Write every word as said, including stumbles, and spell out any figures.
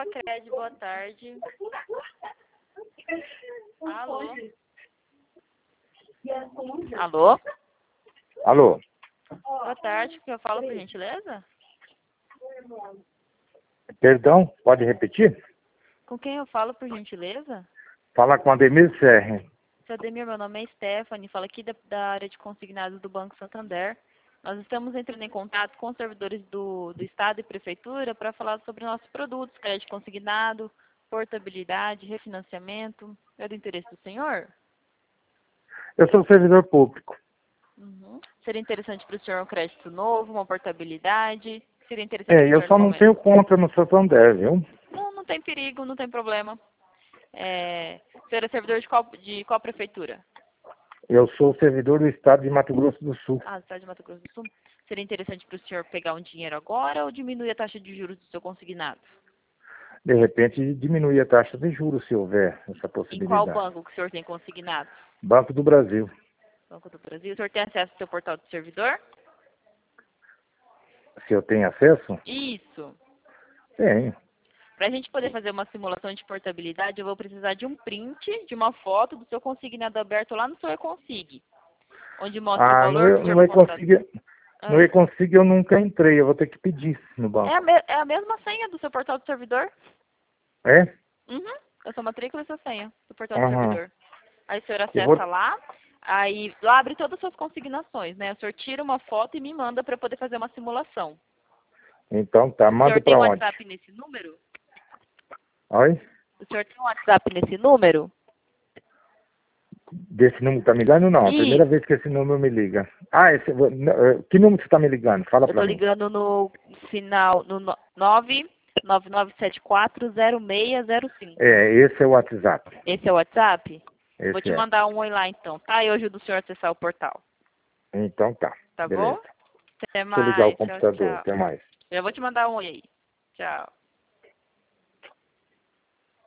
Cred, boa tarde. Alô? Alô? Alô? Boa tarde, que eu falo, por gentileza? Perdão, pode repetir? Com quem eu falo, por gentileza? Fala com a Ademir Serra. Seu Ademir, meu nome é Stephanie, falo aqui da, da área de consignados do Banco Santander. Nós estamos entrando em contato com os servidores do, do Estado e Prefeitura para falar sobre nossos produtos, crédito consignado, portabilidade, refinanciamento. É do interesse do senhor? Eu sou servidor público. Uhum. Seria interessante para o senhor um crédito novo, uma portabilidade? Seria interessante É, para o eu senhor só no não momento? tenho conta no Santander, viu? Não, não tem perigo, não tem problema. É, o senhor é servidor de qual, de qual prefeitura? Eu sou servidor do Estado de Mato Grosso do Sul. Ah, do estado de Mato Grosso do Sul. Seria interessante para o senhor pegar um dinheiro agora ou diminuir a taxa de juros do seu consignado? De repente, diminuir a taxa de juros, se houver essa Em qual possibilidade. banco que o senhor tem consignado? Banco do Brasil. Banco do Brasil. O senhor tem acesso ao seu portal do servidor? Se eu tenho acesso? Isso. Tenho. Para a gente poder fazer uma simulação de portabilidade, eu vou precisar de um print, de uma foto do seu consignado aberto lá no seu e-consig, onde mostra o Ah, no, valor que o e- senhor no contratou. e-consig, Ah. no e-consig eu nunca entrei, eu vou ter que pedir no É, a banco. me- é a mesma senha do seu portal do servidor? É? Uhum. É sua matrícula e sua senha do portal do Aham. servidor. Aí o senhor Eu vou... acessa lá, aí lá abre todas as suas consignações, né? O senhor tira uma foto e me manda para poder fazer uma simulação. Então tá, O manda senhor tem pra um onde? WhatsApp nesse número? Oi? O senhor tem um WhatsApp nesse número? Desse número tá me ligando? Não, a primeira Isso. vez que esse número me liga. Ah, esse, eh, que número você tá me ligando? Fala Eu pra tô mim. ligando no final, no no- nove nove nove sete quatro zero seis zero cinco. É, esse é o WhatsApp. Esse é o WhatsApp? Vou Esse te é. mandar um oi lá então, tá? Eu ajudo o senhor a acessar o portal. Então tá, Tá bom? beleza. Até Deixa eu ligar o mais. Tchau, computador, tchau. até mais. Já vou te mandar um oi aí. Tchau.